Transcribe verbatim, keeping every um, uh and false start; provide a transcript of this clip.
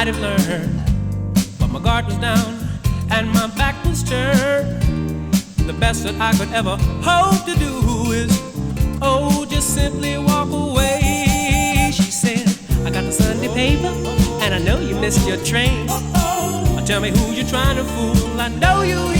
might have learned, but my guard was down and my back was turned. The best that I could ever hope to do is, oh, just simply walk away. She said, I got the Sunday paper, and I know you missed your train. Tell me who you're trying to fool. I know you